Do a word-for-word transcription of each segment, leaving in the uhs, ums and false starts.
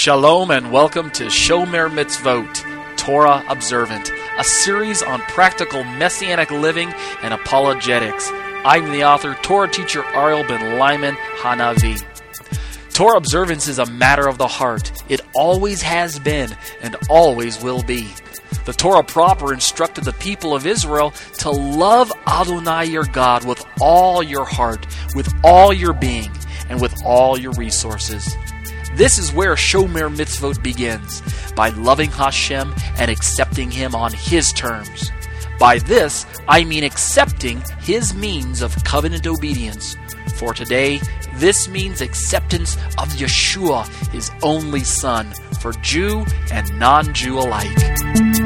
Shalom and welcome to Shomer Mitzvot, Torah Observant, a series on practical Messianic living and apologetics. I'm the author, Torah teacher Ariel ben Lyman Hanavi. Torah observance is a matter of the heart. It always has been and always will be. The Torah proper instructed the people of Israel to love Adonai your God with all your heart, with all your being, and with all your resources. This is where Shomer Mitzvot begins, by loving Hashem and accepting Him on His terms. By this, I mean accepting His means of covenant obedience. For today, this means acceptance of Yeshua, His only Son, for Jew and non-Jew alike.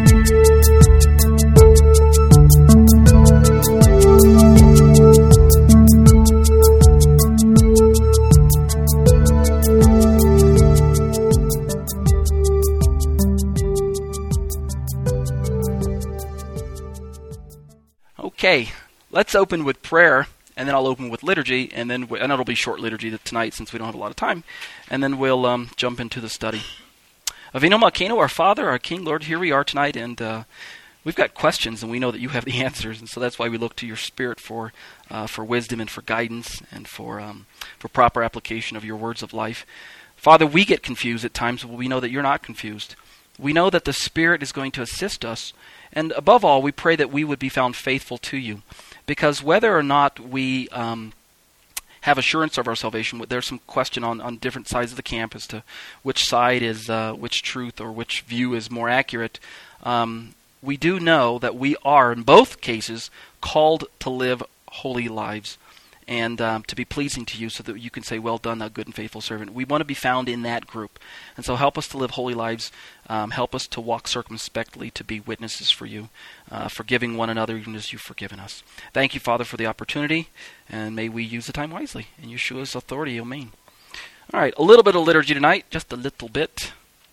Okay, let's open with prayer, and then I'll open with liturgy, and then we, and it'll be short liturgy tonight since we don't have a lot of time, and then we'll um, jump into the study. Avinu Malkeinu, our Father, our King, Lord, here we are tonight, and uh, we've got questions, and we know that you have the answers, and so that's why we look to your Spirit for uh, for wisdom and for guidance and for um, for proper application of your words of life. Father, we get confused at times, but we know that you're not confused. We know that the Spirit is going to assist us. And above all, we pray that we would be found faithful to you. Because whether or not we um, have assurance of our salvation, there's some question on, on different sides of the camp as to which side is, uh, which truth or which view is more accurate. Um, we do know that we are, in both cases, called to live holy lives and um, to be pleasing to you so that you can say, well done, thou good and faithful servant. We want to be found in that group. And so help us to live holy lives. Um, help us to walk circumspectly, to be witnesses for you, uh, forgiving one another even as you've forgiven us. Thank you, Father, for the opportunity, and may we use the time wisely. In Yeshua's authority, amen. All right, a little bit of liturgy tonight, just a little bit.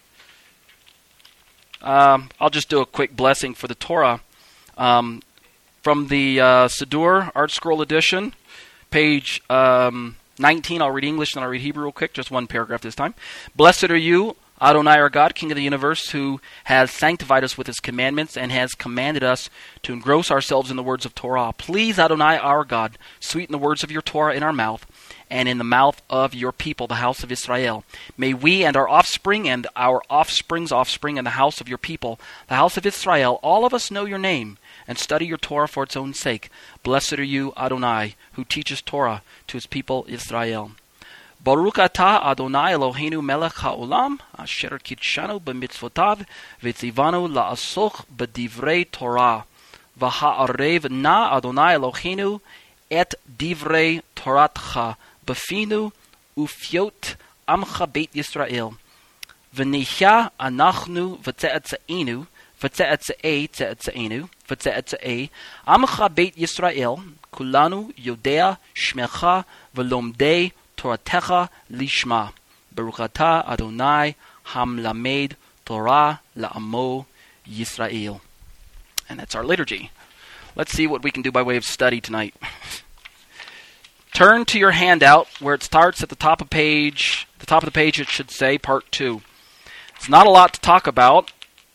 Um, I'll just do a quick blessing for the Torah. Um, from the uh, Siddur Art Scroll Edition, page um, nineteen, I'll read English and I'll read Hebrew real quick, just one paragraph this time. Blessed are you, Adonai our God, King of the universe, who has sanctified us with His commandments and has commanded us to engross ourselves in the words of Torah. Please, Adonai our God, sweeten the words of your Torah in our mouth and in the mouth of your people, the house of Israel. May we and our offspring and our offspring's offspring and the house of your people, the house of Israel, all of us know your name and study your Torah for its own sake. Blessed are you, Adonai, who teaches Torah to His people Israel. Baruch atah Adonai Eloheinu melech haolam, asher kitshanu b'mitzvotav, v'tzivanu la'asoch b'divrei Torah. V'ha'arev na Adonai Eloheinu et divrei Toratcha b'finu ufiot amcha beit Yisrael. V'nihya anachnu v'tze'etze'enu, v'tze'etze'ei tze'etze'enu, v'tze'etze'ei amcha beit Yisrael, kulanu yodea shmecha v'lomdei Toratecha lishma. Baruch atah Adonai hamlamed Torah la'amo Yisrael. And that's our liturgy. Let's see what we can do by way of study tonight. Turn to your handout where it starts at the top of page. At the top of the page it should say part two. It's not a lot to talk about.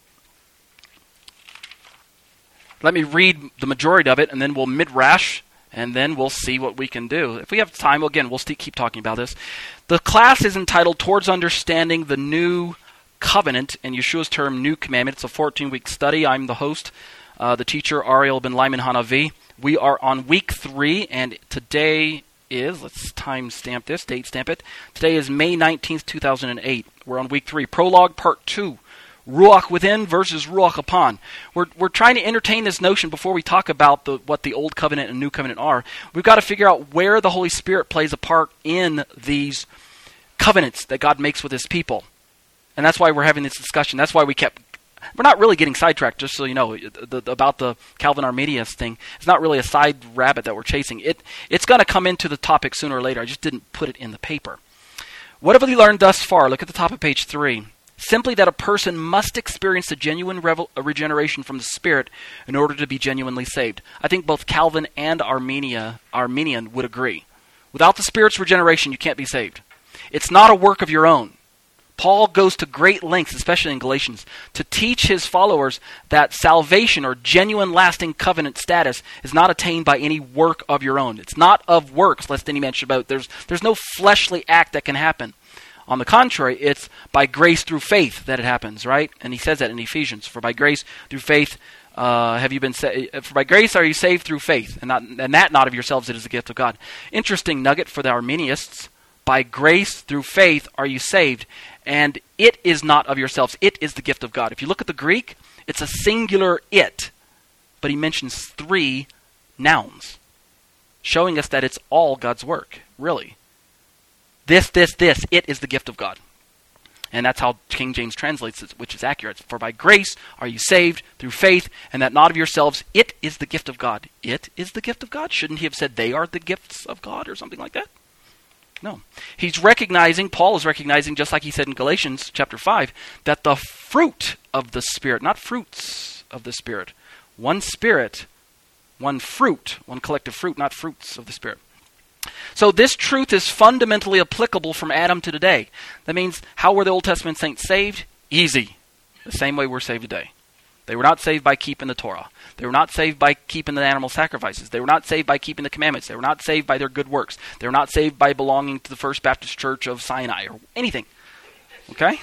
Let me read the majority of it and then we'll midrash. And then we'll see what we can do. If we have time, again, we'll st- keep talking about this. The class is entitled Towards Understanding the New Covenant, in Yeshua's term, New Commandment. It's a fourteen-week study. I'm the host, uh, the teacher, Ariel ben Lyman Hanavi. We are on week three, and today is, let's time stamp this, date stamp it. Today is May nineteenth, two thousand eight. We're on week three. Prologue, part two. Ruach within versus Ruach upon. We're we're trying to entertain this notion before we talk about the what the Old Covenant and New Covenant are. We've got to figure out where the Holy Spirit plays a part in these covenants that God makes with His people. And that's why we're having this discussion. That's why we kept... We're not really getting sidetracked, just so you know, the, the, about the Calvin Arminius thing. It's not really a side rabbit that we're chasing. It It's going to come into the topic sooner or later. I just didn't put it in the paper. What have we learned thus far? Look at the top of page three. Simply that a person must experience a genuine revel- a regeneration from the Spirit in order to be genuinely saved. I think both Calvin and Armenia, Arminian would agree. Without the Spirit's regeneration, you can't be saved. It's not a work of your own. Paul goes to great lengths, especially in Galatians, to teach his followers that salvation or genuine lasting covenant status is not attained by any work of your own. It's not of works, lest any man should boast. There's, there's no fleshly act that can happen. On the contrary, it's by grace through faith that it happens, right? And he says that in Ephesians. For by grace through faith uh, have you been saved. For by grace are you saved through faith, and, not, and that not of yourselves, it is the gift of God. Interesting nugget for the Arminianists. By grace through faith are you saved, and it is not of yourselves. It is the gift of God. If you look at the Greek, it's a singular it, but he mentions three nouns, showing us that it's all God's work, really. This, this, this, it is the gift of God. And that's how King James translates it, which is accurate. For by grace are you saved through faith, and that not of yourselves. It is the gift of God. It is the gift of God? Shouldn't he have said they are the gifts of God or something like that? No. He's recognizing, Paul is recognizing, just like he said in Galatians chapter five, that the fruit of the Spirit, not fruits of the Spirit, one Spirit, one fruit, one collective fruit, not fruits of the Spirit. So this truth is fundamentally applicable from Adam to today. That means, how were the Old Testament saints saved? Easy. The same way we're saved today. They were not saved by keeping the Torah. They were not saved by keeping the animal sacrifices. They were not saved by keeping the commandments. They were not saved by their good works. They were not saved by belonging to the First Baptist Church of Sinai or anything. Okay?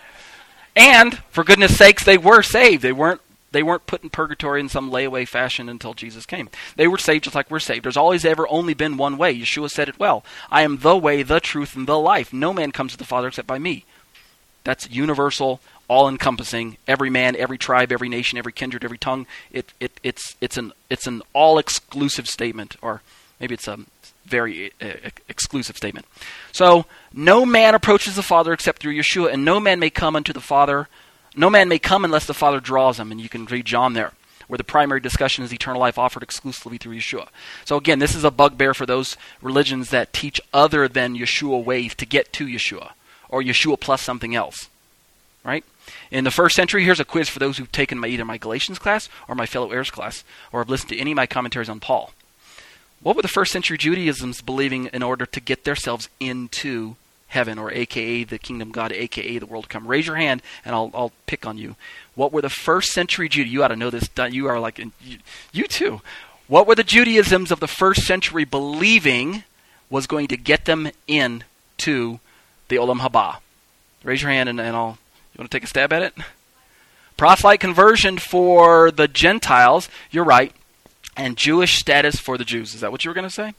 And, for goodness sakes, they were saved. They weren't They weren't put in purgatory in some layaway fashion until Jesus came. They were saved just like we're saved. There's always ever only been one way. Yeshua said it well. I am the way, the truth, and the life. No man comes to the Father except by me. That's universal, all-encompassing. Every man, every tribe, every nation, every kindred, every tongue. It, it, it's, it's an, it's an all-exclusive statement, or maybe it's a very uh, exclusive statement. So, no man approaches the Father except through Yeshua, and no man may come unto the Father No man may come unless the Father draws him, and you can read John there, where the primary discussion is eternal life offered exclusively through Yeshua. So again, this is a bugbear for those religions that teach other than Yeshua ways to get to Yeshua, or Yeshua plus something else, right? In the first century, here's a quiz for those who've taken my either my Galatians class or my fellow heirs class, or have listened to any of my commentaries on Paul. What were the first century Judaisms believing in order to get themselves into heaven, or A K A the kingdom of God, A K A the world to come? Raise your hand, and I'll I'll pick on you. What were the first century Judaisms? You ought to know this. You are like, you, you too. What were the Judaisms of the first century believing was going to get them into the Olam Haba? Raise your hand, and, and I'll. You want to take a stab at it? Proselyte conversion for the Gentiles. You're right, and Jewish status for the Jews. Is that what you were going to say?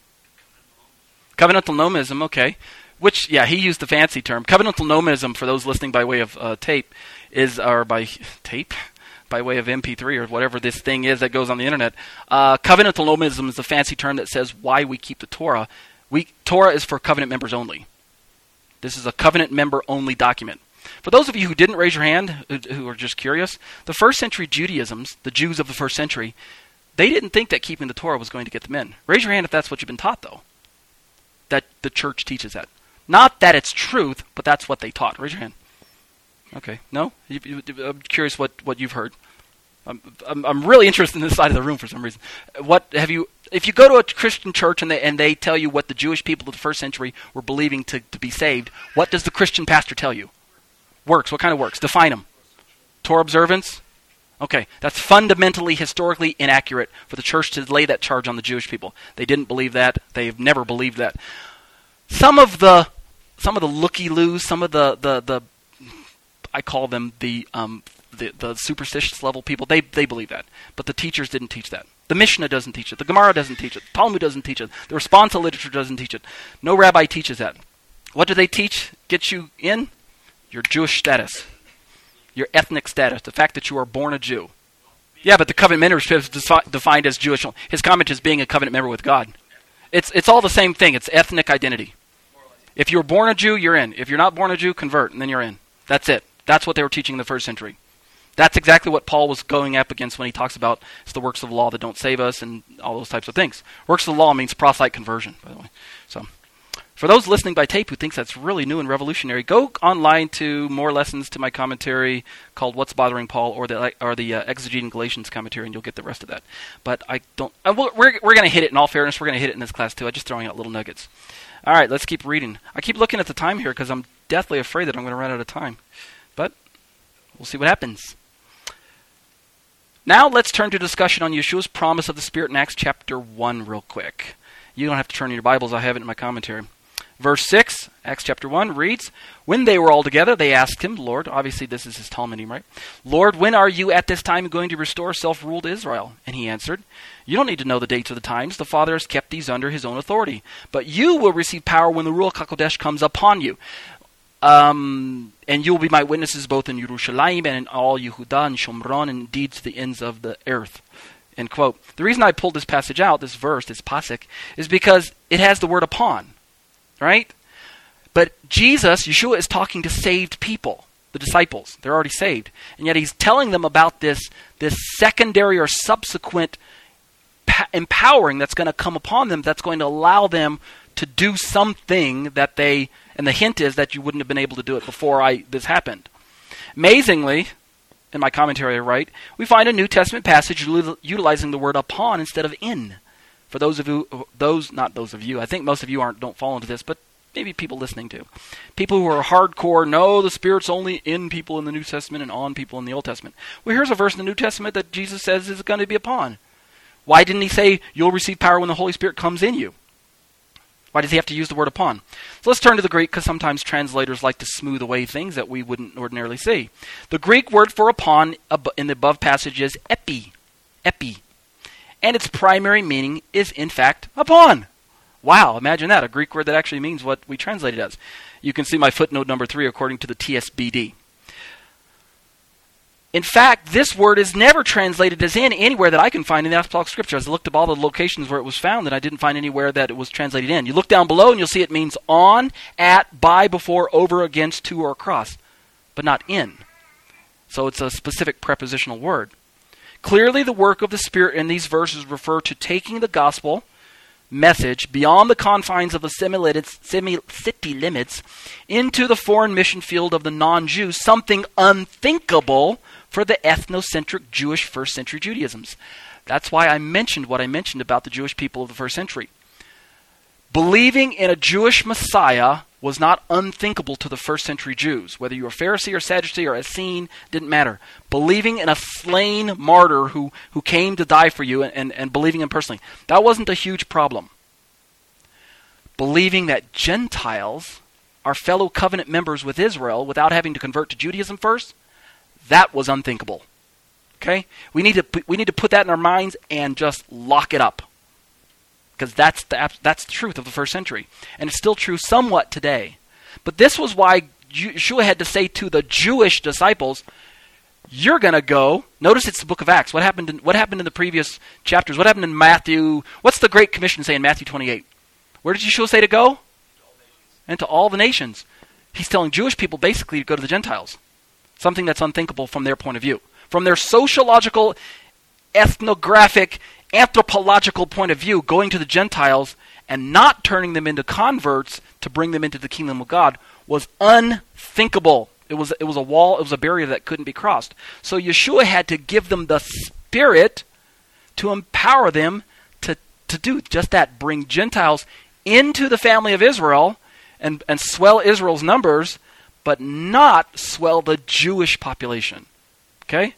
Covenantal nomism. Okay. Which, yeah, he used the fancy term. Covenantal nomism, for those listening by way of uh, tape, is, or by tape? By way of M P three or whatever this thing is that goes on the internet. Uh, covenantal nomism is a fancy term that says why we keep the Torah. We Torah is for covenant members only. This is a covenant member only document. For those of you who didn't raise your hand, who, who are just curious, the first century Judaisms, the Jews of the first century, they didn't think that keeping the Torah was going to get them in. Raise your hand if that's what you've been taught, though. That the church teaches that. Not that it's truth, but that's what they taught. Raise your hand. Okay. No? You, you, I'm curious what, what you've heard. I'm, I'm I'm really interested in this side of the room for some reason. What have you? If you go to a Christian church and they and they tell you what the Jewish people of the first century were believing to, to be saved, what does the Christian pastor tell you? Works. What kind of works? Define them. Torah observance? Okay. That's fundamentally, historically inaccurate for the church to lay that charge on the Jewish people. They didn't believe that. They've never believed that. Some of the some of the looky-loos, some of the, the, the I call them the um the, the superstitious level people, they they believe that. But the teachers didn't teach that. The Mishnah doesn't teach it. The Gemara doesn't teach it. The Talmud doesn't teach it. The responsa literature doesn't teach it. No rabbi teaches that. What do they teach? Get you in? Your Jewish status. Your ethnic status. The fact that you are born a Jew. Yeah, but the covenant membership is defi- defined as Jewish. His comment is being a covenant member with God. It's it's all the same thing. It's ethnic identity. If you're born a Jew, you're in. If you're not born a Jew, convert, and then you're in. That's it. That's what they were teaching in the first century. That's exactly what Paul was going up against when he talks about it's the works of the law that don't save us and all those types of things. Works of the law means proselyte conversion, by the way. So, for those listening by tape who thinks that's really new and revolutionary, go online to more lessons to my commentary called "What's Bothering Paul" or the or the uh, Exegeting Galatians commentary, and you'll get the rest of that. But I don't. I, we're we're going to hit it. In all fairness, we're going to hit it in this class too. I'm just throwing out little nuggets. All right, let's keep reading. I keep looking at the time here because I'm deathly afraid that I'm going to run out of time. But we'll see what happens. Now let's turn to discussion on Yeshua's promise of the Spirit in Acts chapter one real quick. You don't have to turn in your Bibles. I have it in my commentary. Verse six, Acts chapter one reads, when they were all together, they asked him, Lord, obviously this is his Talmudim, right? Lord, when are you at this time going to restore self-rule to Israel? And he answered, you don't need to know the dates or the times. The Father has kept these under his own authority. But you will receive power when the Ruach HaKodesh comes upon you. Um, and you will be my witnesses both in Yerushalayim and in all Yehudah and Shomron and indeed to the ends of the earth. End quote. The reason I pulled this passage out, this verse, this pasuk, is because it has the word upon. Right? But Jesus, Yeshua, is talking to saved people, the disciples. They're already saved. And yet he's telling them about this, this secondary or subsequent pa- empowering that's going to come upon them, that's going to allow them to do something that they, and the hint is that you wouldn't have been able to do it before I this happened. Amazingly, in my commentary I write, we find a New Testament passage utilizing the word upon instead of in. For those of you, those not those of you, I think most of you aren't don't fall into this, but maybe people listening to. People who are hardcore, no, the Spirit's only in people in the New Testament and on people in the Old Testament. Well, here's a verse in the New Testament that Jesus says is going to be upon. Why didn't he say, you'll receive power when the Holy Spirit comes in you? Why does he have to use the word upon? So let's turn to the Greek, because sometimes translators like to smooth away things that we wouldn't ordinarily see. The Greek word for upon in the above passage is epi. Epi. And its primary meaning is, in fact, upon. Wow, imagine that, a Greek word that actually means what we translate it as. You can see my footnote number three according to the T S B D. In fact, this word is never translated as in anywhere that I can find in the Apostolic Scriptures. I looked up all the locations where it was found, and I didn't find anywhere that it was translated in. You look down below, and you'll see it means on, at, by, before, over, against, to, or across, but not in. So it's a specific prepositional word. Clearly, the work of the Spirit in these verses refer to taking the gospel message beyond the confines of the city limits into the foreign mission field of the non-Jews, something unthinkable for the ethnocentric Jewish first century Judaisms. That's why I mentioned what I mentioned about the Jewish people of the first century. Believing in a Jewish Messiah was not unthinkable to the first century Jews. Whether you were Pharisee or Sadducee or Essene, didn't matter. Believing in a slain martyr who, who came to die for you and, and, and believing him personally, that wasn't a huge problem. Believing that Gentiles are fellow covenant members with Israel without having to convert to Judaism first, that was unthinkable. Okay? We need to we need to put that in our minds and just lock it up. Because that's the, that's the truth of the first century. And it's still true somewhat today. But this was why Yeshua had to say to the Jewish disciples, you're going to go. Notice it's the book of Acts. What happened in, what happened in the previous chapters? What happened in Matthew? What's the Great Commission say in Matthew twenty-eight? Where did Yeshua say to go? And to all the nations. He's telling Jewish people basically to go to the Gentiles. Something that's unthinkable from their point of view. From their sociological, ethnographic, anthropological point of view, going to the Gentiles and not turning them into converts to bring them into the kingdom of God was unthinkable. It was it was a wall, it was a barrier that couldn't be crossed. So Yeshua had to give them the Spirit to empower them to, to do just that, bring Gentiles into the family of Israel and, and swell Israel's numbers, but not swell the Jewish population. Okay?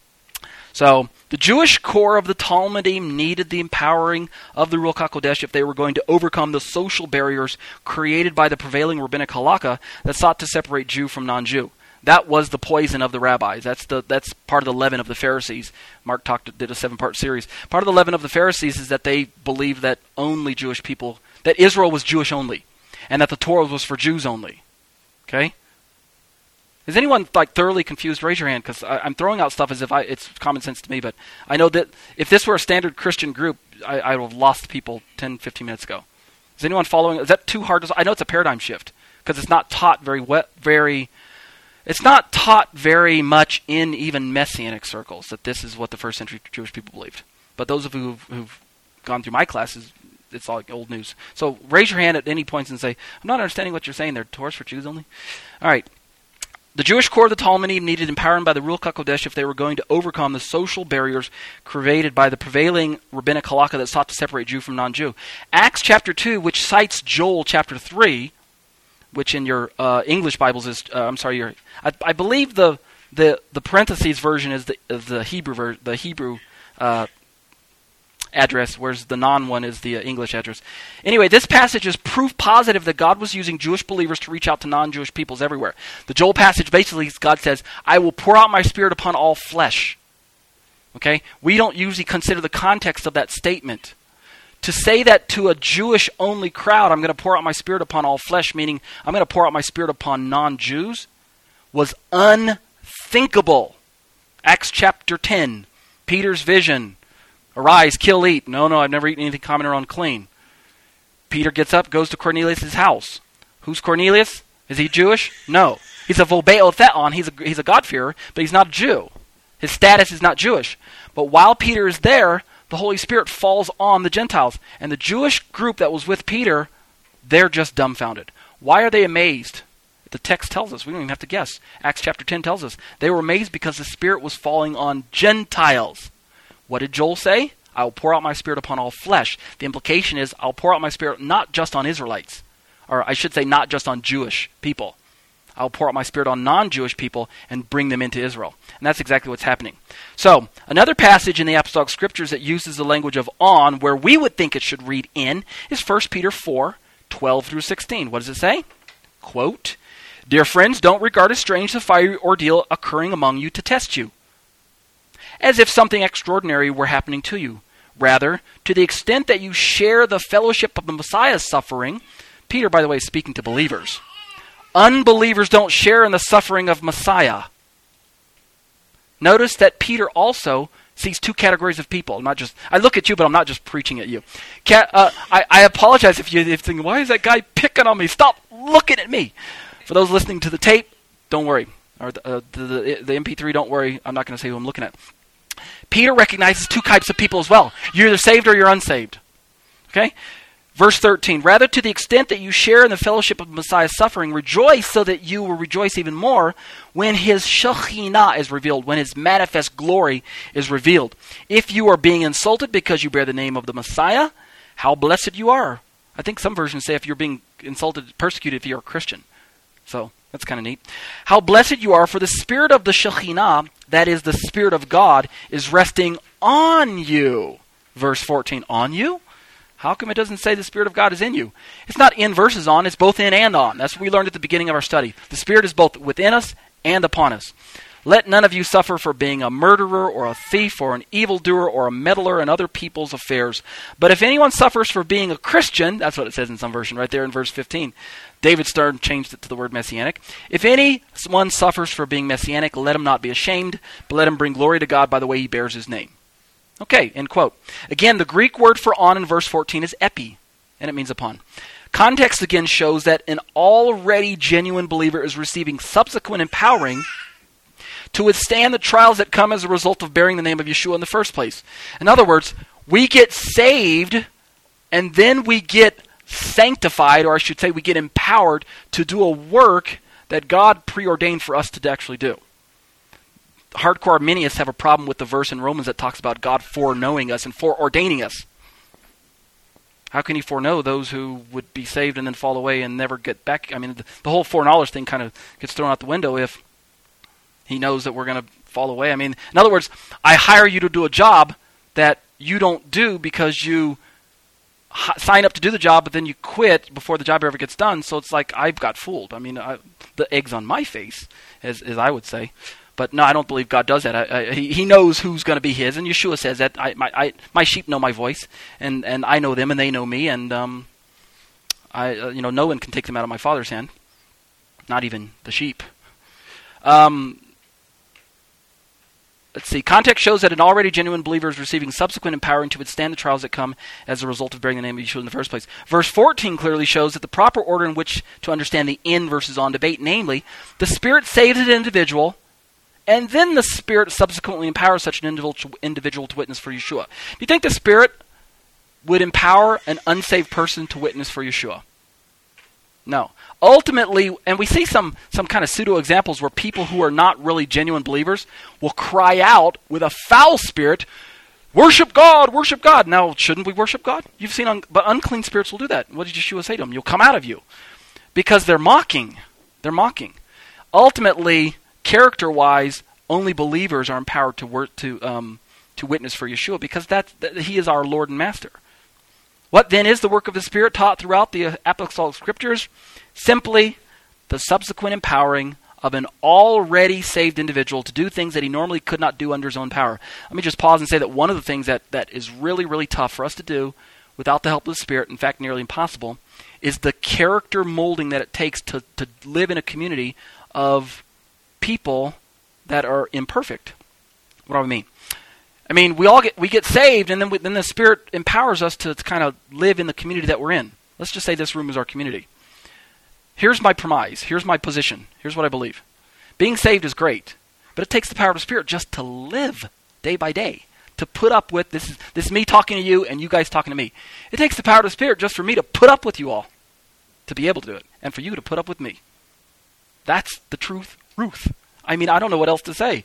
So, the Jewish core of the Talmudim needed the empowering of the Ruach HaKodesh if they were going to overcome the social barriers created by the prevailing rabbinic halakha that sought to separate Jew from non-Jew. That was the poison of the rabbis. That's the that's part of the leaven of the Pharisees. Mark talked did a seven-part series. Part of the leaven of the Pharisees is that they believed that only Jewish people, that Israel was Jewish only, and that the Torah was for Jews only. Okay? Is anyone like thoroughly confused? Raise your hand, because I'm throwing out stuff as if I, it's common sense to me, but I know that if this were a standard Christian group, I, I would have lost people ten, fifteen minutes ago. Is anyone following? Is that too hard to? I know it's a paradigm shift because it's not taught very wet, very. It's not taught very much in even Messianic circles that this is what the first century Jewish people believed. But those of you who've, who've gone through my classes, it's all like old news. So raise your hand at any points and say, "I'm not understanding what you're saying. They're Torahs for Jews only." All right. The Jewish core of the Talmudim needed empowerment by the Ruach HaKodesh if they were going to overcome the social barriers created by the prevailing rabbinic halakha that sought to separate Jew from non-Jew. Acts chapter two, which cites Joel chapter three, which in your uh, English Bibles is, uh, I'm sorry, your, I, I believe the the the parentheses version is the is the Hebrew ver, the Hebrew uh, address, whereas the non one is the uh, English address. Anyway, this passage is proof positive that God was using Jewish believers to reach out to non-Jewish peoples everywhere. The Joel passage basically, God says, "I will pour out my Spirit upon all flesh." Okay, we don't usually consider the context of that statement. To say that to a Jewish-only crowd, I'm going to pour out my Spirit upon all flesh, meaning I'm going to pour out my Spirit upon non-Jews, was unthinkable. Acts chapter ten, Peter's vision. Arise, kill, eat. No, no, I've never eaten anything common or unclean. Peter gets up, goes to Cornelius' house. Who's Cornelius? Is he Jewish? No. He's a Volbeo Theon. He's a, he's a God-fearer, but he's not a Jew. His status is not Jewish. But while Peter is there, the Holy Spirit falls on the Gentiles. And the Jewish group that was with Peter, they're just dumbfounded. Why are they amazed? The text tells us. We don't even have to guess. Acts chapter ten tells us. They were amazed because the Spirit was falling on Gentiles. What did Joel say? I will pour out my Spirit upon all flesh. The implication is I'll pour out my Spirit not just on Israelites. Or I should say not just on Jewish people. I'll pour out my Spirit on non-Jewish people and bring them into Israel. And that's exactly what's happening. So, another passage in the Apostolic Scriptures that uses the language of on, where we would think it should read in, is First Peter four, twelve through sixteen. What does it say? Quote, "Dear friends, don't regard as strange the fiery ordeal occurring among you to test you, as if something extraordinary were happening to you. Rather, to the extent that you share the fellowship of the Messiah's suffering," Peter, by the way, is speaking to believers. Unbelievers don't share in the suffering of Messiah. Notice that Peter also sees two categories of people. Not just I look at you, but I'm not just preaching at you. Ca- uh, I, I apologize if you're thinking, why is that guy picking on me? Stop looking at me. For those listening to the tape, don't worry. Or the, uh, the, the, the M P three, don't worry. I'm not going to say who I'm looking at. Peter recognizes two types of people as well. You're either saved or you're unsaved. Okay? Verse thirteen, "Rather to the extent that you share in the fellowship of Messiah's suffering, rejoice so that you will rejoice even more when his Shekhinah is revealed, when his manifest glory is revealed. If you are being insulted because you bear the name of the Messiah, how blessed you are." I think some versions say if you're being insulted, persecuted if you're a Christian. So, that's kind of neat. "How blessed you are, for the Spirit of the Shekhinah, that is the Spirit of God, is resting on you." Verse fourteen, on you? How come it doesn't say the Spirit of God is in you? It's not in versus on, it's both in and on. That's what we learned at the beginning of our study. The Spirit is both within us and upon us. "Let none of you suffer for being a murderer or a thief or an evildoer or a meddler in other people's affairs. But if anyone suffers for being a Christian," that's what it says in some version right there in verse fifteen. David Stern changed it to the word messianic. "If anyone suffers for being messianic, let him not be ashamed, but let him bring glory to God by the way he bears his name." Okay, end quote. Again, the Greek word for on in verse fourteen is epi, and it means upon. Context again shows that an already genuine believer is receiving subsequent empowering to withstand the trials that come as a result of bearing the name of Yeshua in the first place. In other words, we get saved, and then we get sanctified, or I should say we get empowered to do a work that God preordained for us to actually do. Hardcore Arminians have a problem with the verse in Romans that talks about God foreknowing us and foreordaining us. How can he foreknow those who would be saved and then fall away and never get back? I mean, the, the whole foreknowledge thing kind of gets thrown out the window if he knows that we're going to fall away. I mean, in other words, I hire you to do a job that you don't do because you h- sign up to do the job, but then you quit before the job ever gets done. So it's like I've got fooled. I mean, I, the egg's on my face, as, as I would say. But no, I don't believe God does that. I, I, he, he knows who's going to be his, and Yeshua says that I, my, I, my sheep know my voice, and, and I know them, and they know me, and um, I, uh, you know, no one can take them out of my Father's hand, not even the sheep. Um, let's see. Context shows that an already genuine believer is receiving subsequent empowering to withstand the trials that come as a result of bearing the name of Yeshua in the first place. Verse fourteen clearly shows that the proper order in which to understand the in versus on debate, namely, the Spirit saves an individual, and then the Spirit subsequently empowers such an individual to witness for Yeshua. Do you think the Spirit would empower an unsaved person to witness for Yeshua? No. Ultimately, and we see some, some kind of pseudo-examples where people who are not really genuine believers will cry out with a foul spirit, "Worship God, worship God." Now, shouldn't we worship God? You've seen, un- but unclean spirits will do that. What did Yeshua say to them? You'll come out of you. because they're mocking. They're mocking. Ultimately, character-wise, only believers are empowered to work to um, to witness for Yeshua, because that, that he is our Lord and Master. What then is the work of the Spirit taught throughout the apostolic scriptures? Simply the subsequent empowering of an already saved individual to do things that he normally could not do under his own power. Let me just pause and say that one of the things that, that is really, really tough for us to do without the help of the Spirit, in fact, nearly impossible, is the character molding that it takes to, to live in a community of people that are imperfect. What do I mean? I mean, we all get we get saved, and then we, then the Spirit empowers us to, to kind of live in the community that we're in. Let's just say this room is our community. Here's my premise. Here's my position. Here's what I believe. Being saved is great, but it takes the power of the Spirit just to live day by day, to put up with this. Is, this is me talking to you and you guys talking to me. It takes the power of the Spirit just for me to put up with you all, to be able to do it, and for you to put up with me. That's the truth, Ruth. I mean, I don't know what else to say.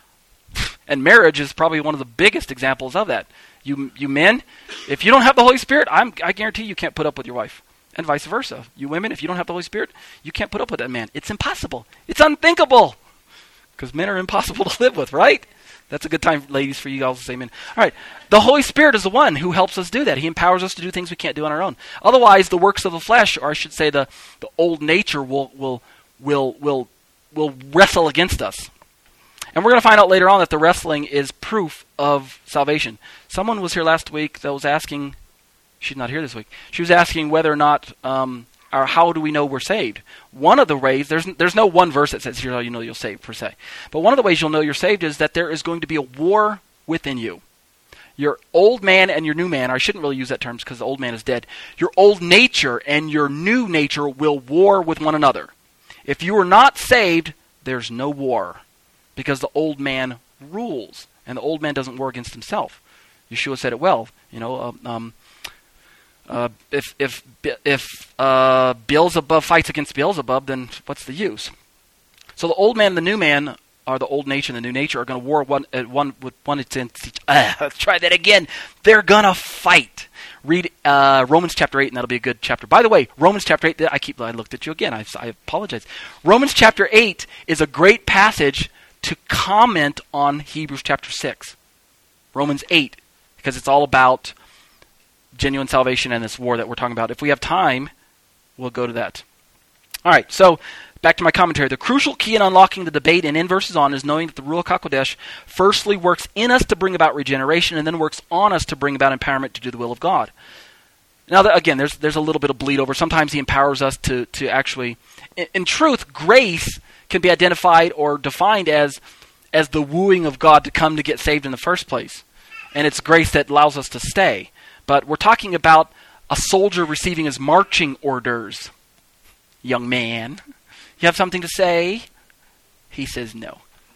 And marriage is probably one of the biggest examples of that. You you men, if you don't have the Holy Spirit, I'm, I guarantee you can't put up with your wife. And vice versa. You women, if you don't have the Holy Spirit, you can't put up with that man. It's impossible. It's unthinkable. Because men are impossible to live with, right? That's a good time, ladies, for you guys to say amen. All right. The Holy Spirit is the one who helps us do that. He empowers us to do things we can't do on our own. Otherwise, the works of the flesh, or I should say the, the old nature, will will will will will wrestle against us. And we're going to find out later on that the wrestling is proof of salvation. Someone was here last week that was asking, she's not here this week, she was asking whether or not, um, or how do we know we're saved? One of the ways, there's there's no one verse that says here's how you know you're saved per se. But one of the ways you'll know you're saved is that there is going to be a war within you. Your old man and your new man, or I shouldn't really use that term because the old man is dead. Your old nature and your new nature will war with one another. If you are not saved, there's no war. Because the old man rules, and the old man doesn't war against himself. Yeshua said it well. You know, uh, um, uh, if if if uh, Beelzebub fights against Beelzebub, then what's the use? So the old man and the new man, or the old nature and the new nature, are going to war one uh, one with one against each. Uh, let's try that again. They're going to fight. Read uh, Romans chapter eight, and that'll be a good chapter. By the way, Romans chapter eight. I keep I looked at you again. I, I apologize. Romans chapter eight is a great passage to comment on Hebrews chapter six. Romans eight, because it's all about genuine salvation and this war that we're talking about. If we have time, we'll go to that. All right, so back to my commentary. The crucial key in unlocking the debate and in verses on is knowing that the Ruach HaKodesh firstly works in us to bring about regeneration and then works on us to bring about empowerment to do the will of God. Now, again, there's there's a little bit of bleed over. Sometimes he empowers us to, to actually... In, in truth, grace can be identified or defined as as the wooing of God to come to get saved in the first place. And it's grace that allows us to stay. But we're talking about a soldier receiving his marching orders. Young man, you have something to say? He says no.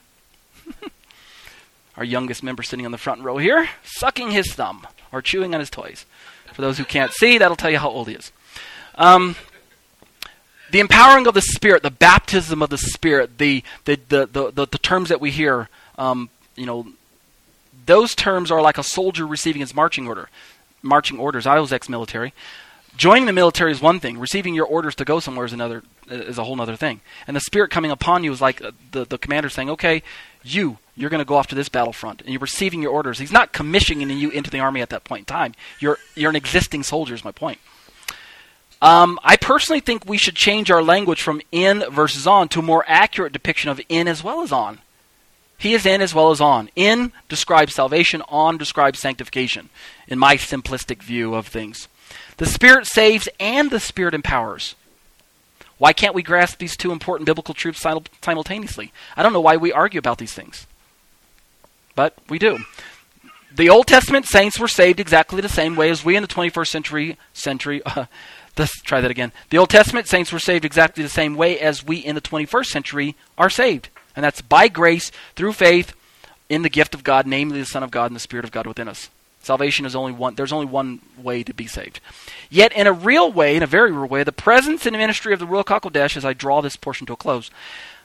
Our youngest member sitting on the front row here, sucking his thumb or chewing on his toys. For those who can't see, that'll tell you how old he is. Um... The empowering of the Spirit, the baptism of the Spirit, the the the the, the, the terms that we hear, um, you know, those terms are like a soldier receiving his marching order, marching orders. I was ex-military. Joining the military is one thing. Receiving your orders to go somewhere is another is a whole other thing. And the Spirit coming upon you is like uh, the the commander saying, "Okay, you you're going to go off to this battlefront," and you're receiving your orders. He's not commissioning you into the army at that point in time. You're you're an existing soldier. Is my point. Um, I personally think we should change our language from in versus on to a more accurate depiction of in as well as on. He is in as well as on. In describes salvation, on describes sanctification, in my simplistic view of things. The Spirit saves and the Spirit empowers. Why can't we grasp these two important biblical truths simultaneously? I don't know why we argue about these things, but we do. The Old Testament saints were saved exactly the same way as we in the twenty-first century century. Uh, Let's try that again. The Old Testament saints were saved exactly the same way as we in the twenty-first century are saved. And that's by grace, through faith, in the gift of God, namely the Son of God and the Spirit of God within us. Salvation is only one, there's only one way to be saved. Yet in a real way, in a very real way, the presence and ministry of the Ruach HaKodesh, as I draw this portion to a close,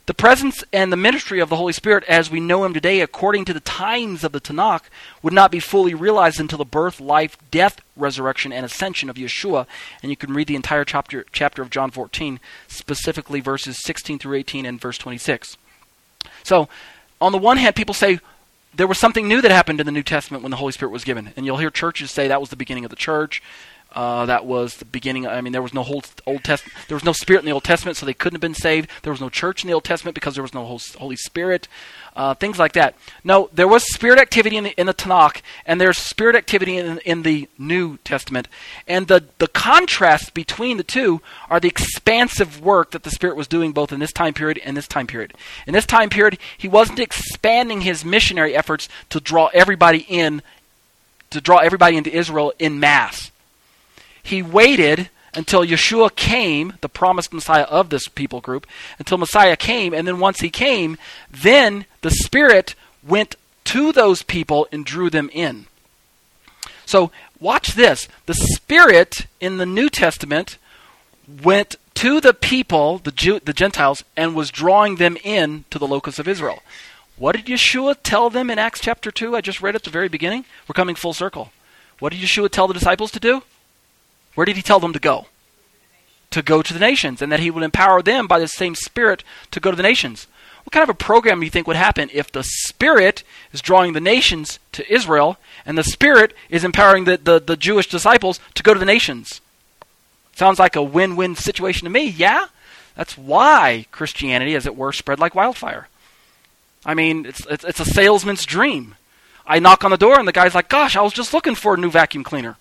The presence and the ministry of the Holy Spirit as we know him today according to the times of the Tanakh would not be fully realized until the birth, life, death, resurrection, and ascension of Yeshua. And you can read the entire chapter, chapter of John fourteen, specifically verses sixteen through eighteen and verse twenty-six. So, on the one hand, people say there was something new that happened in the New Testament when the Holy Spirit was given. And you'll hear churches say that was the beginning of the church. Uh, that was the beginning. I mean, there was no whole Old Testament. There was no Spirit in the Old Testament, so they couldn't have been saved. There was no church in the Old Testament because there was no Holy Spirit. Uh, things like that. No, there was Spirit activity in the, in the Tanakh, and there's Spirit activity in, in the New Testament. And the the contrast between the two are the expansive work that the Spirit was doing both in this time period and this time period. In this time period, he wasn't expanding his missionary efforts to draw everybody in, to draw everybody into Israel in mass. He waited until Yeshua came, the promised Messiah of this people group, until Messiah came, and then once he came, then the Spirit went to those people and drew them in. So watch this. The Spirit in the New Testament went to the people, the Jew, the Gentiles, and was drawing them in to the locus of Israel. What did Yeshua tell them in Acts chapter two? I just read at the very beginning. We're coming full circle. What did Yeshua tell the disciples to do? Where did he tell them to go? To go to the nations, and that he would empower them by the same Spirit to go to the nations. What kind of a program do you think would happen if the Spirit is drawing the nations to Israel, and the Spirit is empowering the, the, the Jewish disciples to go to the nations? Sounds like a win-win situation to me, yeah? That's why Christianity, as it were, spread like wildfire. I mean, it's, it's, it's a salesman's dream. I knock on the door, and the guy's like, gosh, I was just looking for a new vacuum cleaner.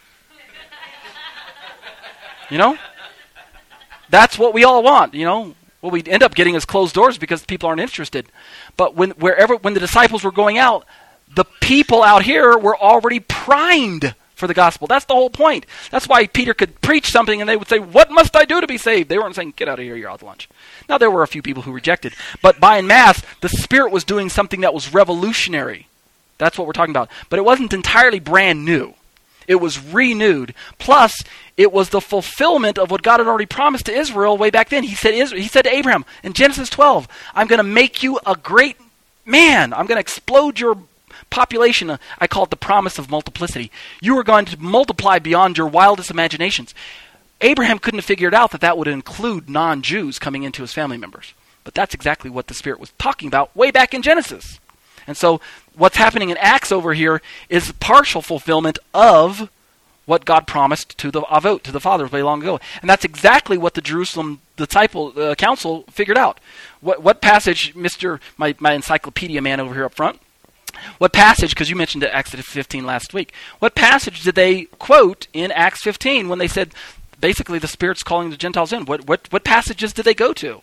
You know? That's what we all want, you know? What we end up getting is closed doors because people aren't interested. But when wherever when the disciples were going out, the people out here were already primed for the gospel. That's the whole point. That's why Peter could preach something and they would say, what must I do to be saved? They weren't saying, get out of here, you're out to lunch. Now, there were a few people who rejected. But by and mass, the Spirit was doing something that was revolutionary. That's what we're talking about. But it wasn't entirely brand new. It was renewed. Plus, it was the fulfillment of what God had already promised to Israel way back then. He said, he said to Abraham in Genesis twelve, I'm going to make you a great man. I'm going to explode your population. I call it the promise of multiplicity. You are going to multiply beyond your wildest imaginations. Abraham couldn't have figured out that that would include non-Jews coming into his family members. But that's exactly what the Spirit was talking about way back in Genesis. And so what's happening in Acts over here is partial fulfillment of what God promised to the Avot, to the fathers way long ago. And that's exactly what the Jerusalem disciple uh, council figured out. What, what passage, Mister My, my encyclopedia man over here up front, what passage, because you mentioned Acts fifteen last week, what passage did they quote in Acts fifteen when they said, basically the Spirit's calling the Gentiles in? What, what, what passages did they go to?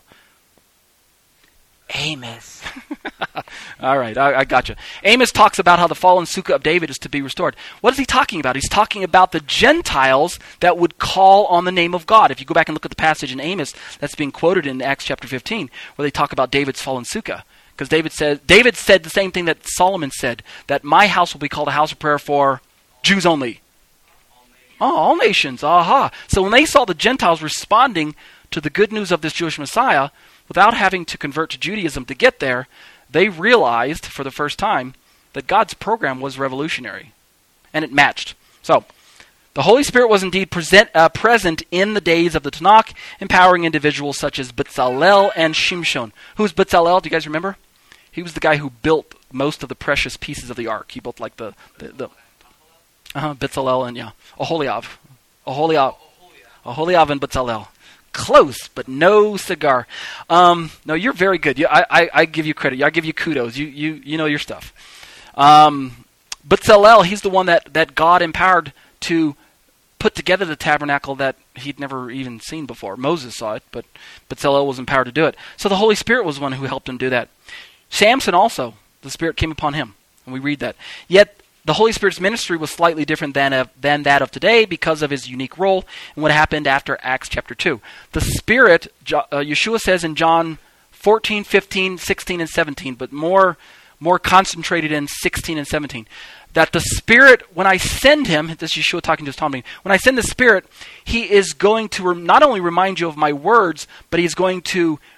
Amos. All right, I, I got you. Amos talks about how the fallen sukkah of David is to be restored. What is he talking about? He's talking about the Gentiles that would call on the name of God. If you go back and look at the passage in Amos that's being quoted in Acts chapter fifteen, where they talk about David's fallen sukkah. Because David said, David said the same thing that Solomon said, that my house will be called a house of prayer for Jews only. Oh, all nations. Aha. So when they saw the Gentiles responding to the good news of this Jewish Messiah, without having to convert to Judaism to get there, they realized for the first time that God's program was revolutionary. And it matched. So, the Holy Spirit was indeed present, uh, present in the days of the Tanakh, empowering individuals such as Bezalel and Shimshon. Who's Bezalel? Do you guys remember? He was the guy who built most of the precious pieces of the ark. He built like the... the, the uh-huh, Bezalel and, yeah, Oholiab. Oholiab. Oholiab and Bezalel. Close, but no cigar. Um, no, you're very good. You, I, I, I give you credit. I give you kudos. You, you, you know your stuff. Um, Bezalel, he's the one that, that God empowered to put together the tabernacle that he'd never even seen before. Moses saw it, but Bezalel was empowered to do it. So the Holy Spirit was the one who helped him do that. Samson also, the Spirit came upon him, and we read that. Yet the Holy Spirit's ministry was slightly different than, of, than that of today because of his unique role and what happened after Acts chapter two. The Spirit, uh, Yeshua says in John fourteen, fifteen, sixteen, and seventeen, but more, more concentrated in sixteen and seventeen, that the Spirit, when I send him, this is Yeshua talking to his Talmud, when I send the Spirit, he is going to re- not only remind you of my words, but he's going to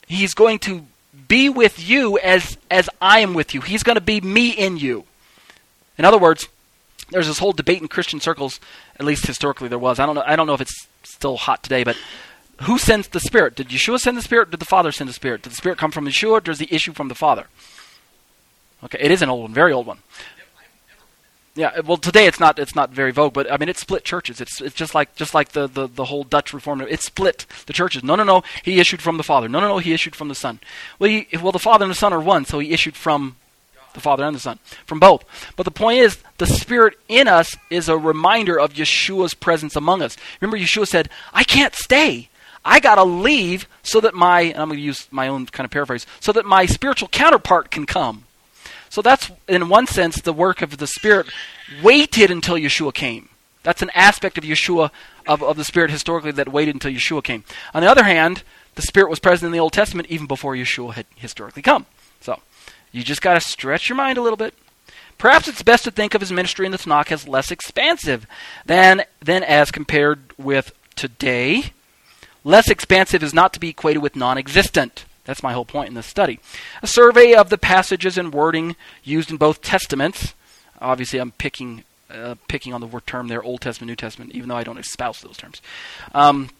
He's going to be with you as as I am with you. He's going to be me in you. In other words, there's this whole debate in Christian circles, at least historically there was. I don't know I don't know if it's still hot today, but who sends the Spirit? Did Yeshua send the Spirit? Did the Father send the Spirit? Did the Spirit come from Yeshua, or does the issue from the Father? Okay, it is an old one, very old one. Yeah, well, today it's not it's not very vogue, but I mean it split churches. It's it's just like just like the, the, the whole Dutch Reformed. It split the churches. No, no, no. He issued from the Father. No, no, no. He issued from the Son. Well, he, well, the Father and the Son are one, so he issued from the Father and the Son, from both. But the point is, the Spirit in us is a reminder of Yeshua's presence among us. Remember, Yeshua said, "I can't stay. I gotta leave so that my," and I'm going to use my own kind of paraphrase, so that my spiritual counterpart can come. So that's, in one sense, the work of the Spirit waited until Yeshua came. That's an aspect of Yeshua, of, of the Spirit historically, that waited until Yeshua came. On the other hand, the Spirit was present in the Old Testament even before Yeshua had historically come. So, you just got to stretch your mind a little bit. Perhaps it's best to think of his ministry in the Tanakh as less expansive than, than as compared with today. Less expansive is not to be equated with non-existent. That's my whole point in this study. A survey of the passages and wording used in both Testaments. Obviously, I'm picking uh, picking on the word term there, Old Testament, New Testament, even though I don't espouse those terms. Um,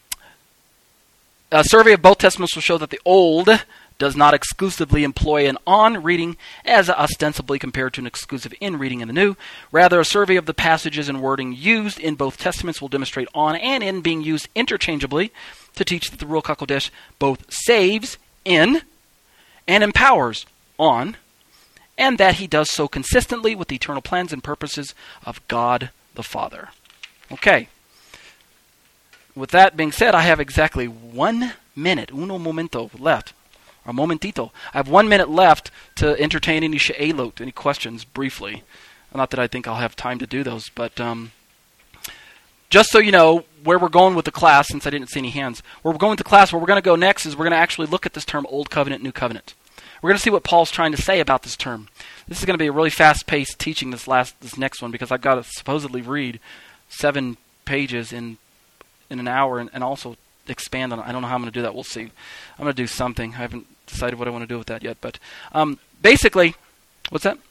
a survey of both Testaments will show that the Old does not exclusively employ an on reading as ostensibly compared to an exclusive in reading in the New. Rather, a survey of the passages and wording used in both Testaments will demonstrate on and in being used interchangeably to teach that the Ruach HaKodesh both saves in and empowers on, and that he does so consistently with the eternal plans and purposes of God the Father. Okay. With that being said, I have exactly one minute, uno momento, left. Or momentito. I have one minute left to entertain any she'elot, any questions, briefly. Not that I think I'll have time to do those, but um, just so you know where we're going with the class, since I didn't see any hands, where we're going with the class, where we're going to go next is we're going to actually look at this term, Old Covenant, New Covenant. We're going to see what Paul's trying to say about this term. This is going to be a really fast-paced teaching, this last, this next one, because I've got to supposedly read seven pages in in an hour, and, and also expand on it. I don't know how I'm going to do that. We'll see. I'm going to do something. I haven't decided what I want to do with that yet. But um, basically, what's that?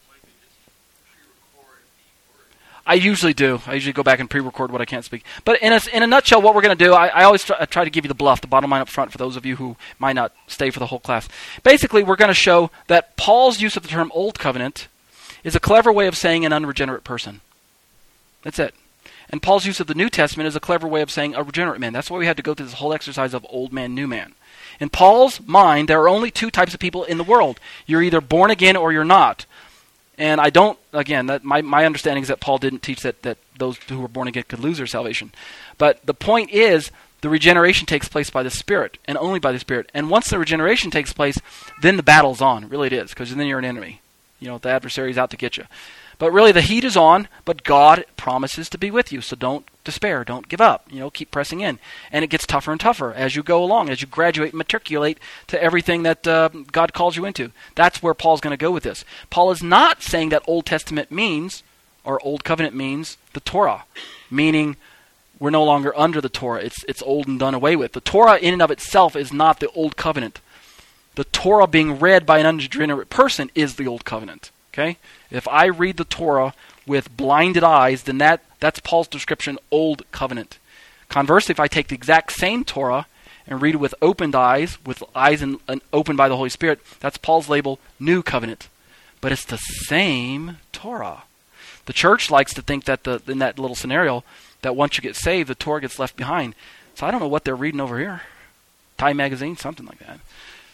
I usually do. I usually go back and pre-record what I can't speak. But in a, in a nutshell, what we're going to do, I, I always try, I try to give you the bluff, the bottom line up front for those of you who might not stay for the whole class. Basically, we're going to show that Paul's use of the term Old Covenant is a clever way of saying an unregenerate person. That's it. And Paul's use of the New Testament is a clever way of saying a regenerate man. That's why we had to go through this whole exercise of old man, new man. In Paul's mind, there are only two types of people in the world. You're either born again or you're not. And I don't, again, that my, my understanding is that Paul didn't teach that, that those who were born again could lose their salvation. But the point is, the regeneration takes place by the Spirit, and only by the Spirit. And once the regeneration takes place, then the battle's on. Really it is, because then you're an enemy. You know, the adversary's out to get you. But really, the heat is on, but God promises to be with you. So don't despair. Don't give up. You know, keep pressing in. And it gets tougher and tougher as you go along, as you graduate and matriculate to everything that uh, God calls you into. That's where Paul's going to go with this. Paul is not saying that Old Testament means, or Old Covenant means, the Torah, meaning we're no longer under the Torah. It's, it's old and done away with. The Torah in and of itself is not the Old Covenant. The Torah being read by an unregenerate person is the Old Covenant. Okay? If I read the Torah with blinded eyes, then that, that's Paul's description, Old Covenant. Conversely, if I take the exact same Torah and read it with opened eyes, with eyes in, in, opened by the Holy Spirit, that's Paul's label, New Covenant. But it's the same Torah. The church likes to think that the, in that little scenario, that once you get saved, the Torah gets left behind. So I don't know what they're reading over here. Time Magazine, something like that.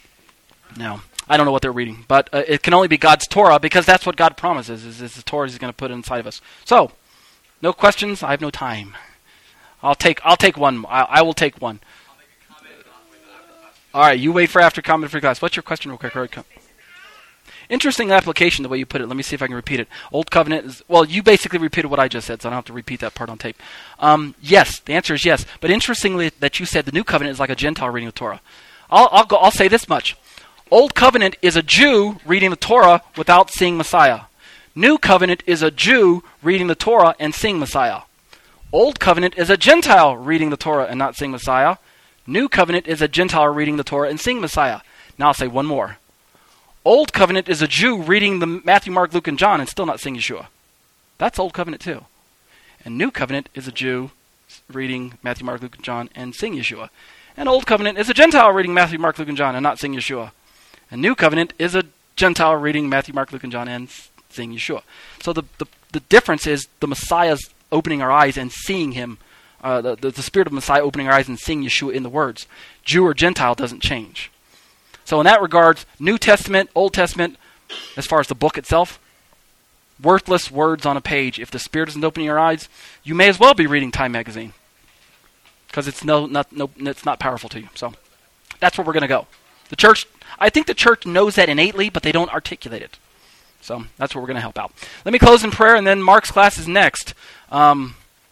No. I don't know what they're reading, but uh, it can only be God's Torah because that's what God promises, is, is the Torah He's going to put inside of us. So, no questions. I have no time. I'll take I'll take one. I, I will take one. I'll make a comment after. All right, you wait for after comment for class. What's your question real quick? Right, interesting application, the way you put it. Let me see if I can repeat it. Old Covenant is, well, you basically repeated what I just said, so I don't have to repeat that part on tape. Um, yes, the answer is yes. But interestingly that you said the New Covenant is like a Gentile reading the Torah. I'll, I'll, go, I'll say this much. Old Covenant is a Jew reading the Torah without seeing Messiah. New Covenant is a Jew reading the Torah and seeing Messiah. Old Covenant is a Gentile reading the Torah and not seeing Messiah. New Covenant is a Gentile reading the Torah and seeing Messiah. Now I'll say one more. Old Covenant is a Jew reading the Matthew, Mark, Luke, and John and still not seeing Yeshua. That's Old Covenant too. And New Covenant is a Jew reading Matthew, Mark, Luke, and John and seeing Yeshua. And Old Covenant is a Gentile reading Matthew, Mark, Luke, and John and not seeing Yeshua. And New Covenant is a Gentile reading Matthew, Mark, Luke, and John and seeing Yeshua. So the, the, the difference is the Messiah's opening our eyes and seeing him. Uh, the, the, the Spirit of Messiah opening our eyes and seeing Yeshua in the words. Jew or Gentile doesn't change. So in that regard, New Testament, Old Testament, as far as the book itself, worthless words on a page. If the Spirit isn't opening your eyes, you may as well be reading Time magazine, because it's no, not, no, it's not powerful to you. So that's where we're going to go. The church, I think the church knows that innately, but they don't articulate it. So that's where we're going to help out. Let me close in prayer, and then Mark's class is next. Um,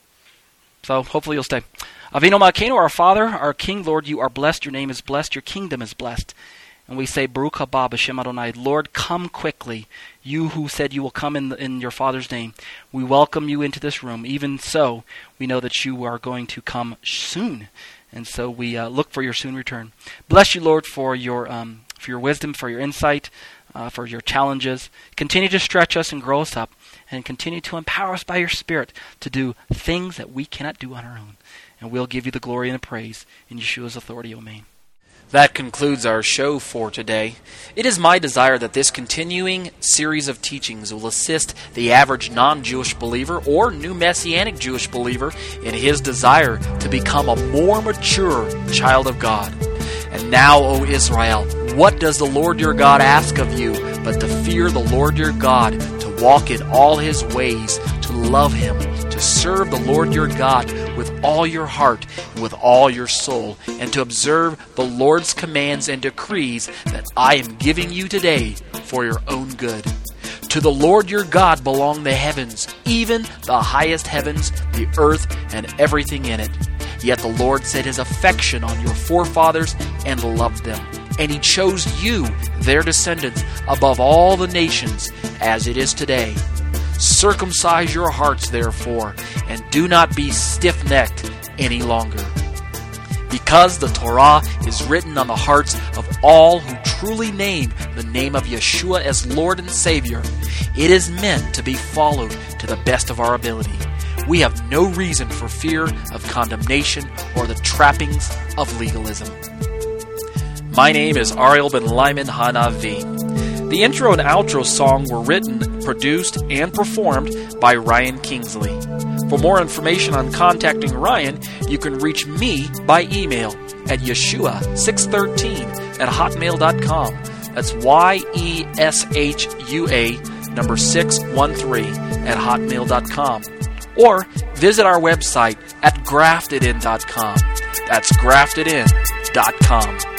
so hopefully you'll stay. Avinu Malkeinu, our Father, our King, Lord, you are blessed. Your name is blessed. Your kingdom is blessed. And we say, Baruch haba b'shem Adonai. Lord, come quickly. You who said you will come in, the, in your Father's name. We welcome you into this room. Even so, we know that you are going to come soon. And so we uh, look for your soon return. Bless you, Lord, for your um, for your wisdom, for your insight, uh, for your challenges. Continue to stretch us and grow us up. And continue to empower us by your Spirit to do things that we cannot do on our own. And we'll give you the glory and the praise in Yeshua's authority, Amen. That concludes our show for today. It is my desire that this continuing series of teachings will assist the average non-Jewish believer or new Messianic Jewish believer in his desire to become a more mature child of God. And now, O Israel, what does the Lord your God ask of you but to fear the Lord your God, to walk in all his ways, to love him, to serve the Lord your God with all your heart and with all your soul, and to observe the Lord's commands and decrees that I am giving you today for your own good. To the Lord your God belong the heavens, even the highest heavens, the earth, and everything in it. Yet the Lord set his affection on your forefathers and loved them. And he chose you, their descendants, above all the nations, as it is today. Circumcise your hearts, therefore, and do not be stiff-necked any longer. Because the Torah is written on the hearts of all who truly name the name of Yeshua as Lord and Savior, it is meant to be followed to the best of our ability. We have no reason for fear of condemnation or the trappings of legalism. My name is Ariel Ben Lyman Hanavi. The intro and outro song were written, produced, and performed by Ryan Kingsley. For more information on contacting Ryan, you can reach me by email at Yeshua six thirteen at hotmail dot com. That's Y E S H U A number six one three at hotmail dot com. Or visit our website at grafted in dot com. That's grafted in dot com.